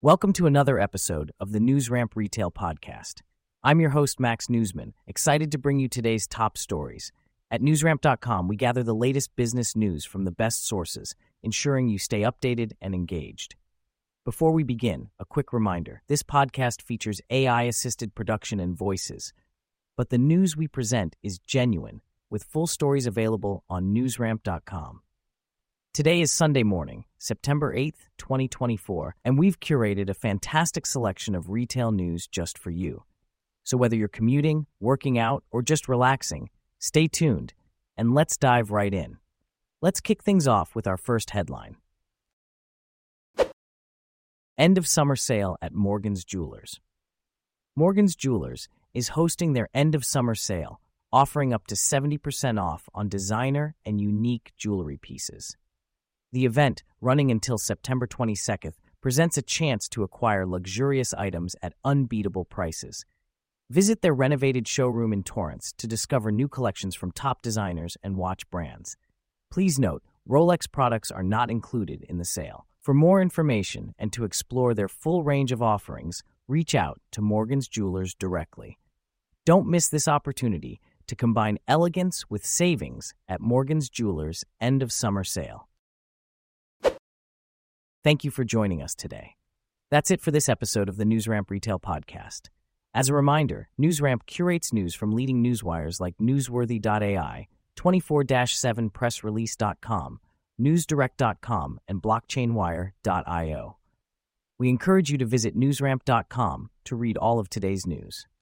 Welcome to another episode of the NewsRamp Retail Podcast. I'm your host, Max Newsman, excited to bring you today's top stories. At newsramp.com, we gather the latest business news from the best sources, ensuring you stay updated and engaged. Before we begin, a quick reminder. This podcast features AI-assisted production and voices, but the news we present is genuine, with full stories available on newsramp.com. Today is Sunday morning, September 8th, 2024, and we've curated a fantastic selection of retail news just for you. So whether you're commuting, working out, or just relaxing, stay tuned, and let's dive right in. Let's kick things off with our first headline. End of summer sale at Morgan's Jewelers. Morgan's Jewelers is hosting their end of summer sale, offering up to 70% off on designer and unique jewelry pieces. The event, running until September 22nd, presents a chance to acquire luxurious items at unbeatable prices. Visit their renovated showroom in Torrance to discover new collections from top designers and watch brands. Please note, Rolex products are not included in the sale. For more information and to explore their full range of offerings, reach out to Morgan's Jewelers directly. Don't miss this opportunity to combine elegance with savings at Morgan's Jewelers' end of summer sale. Thank you for joining us today. That's it for this episode of the NewsRamp Retail Podcast. As a reminder, NewsRamp curates news from leading newswires like Newsworthy.ai, 24/7pressrelease.com, NewsDirect.com, and BlockchainWire.io. We encourage you to visit newsramp.com to read all of today's news.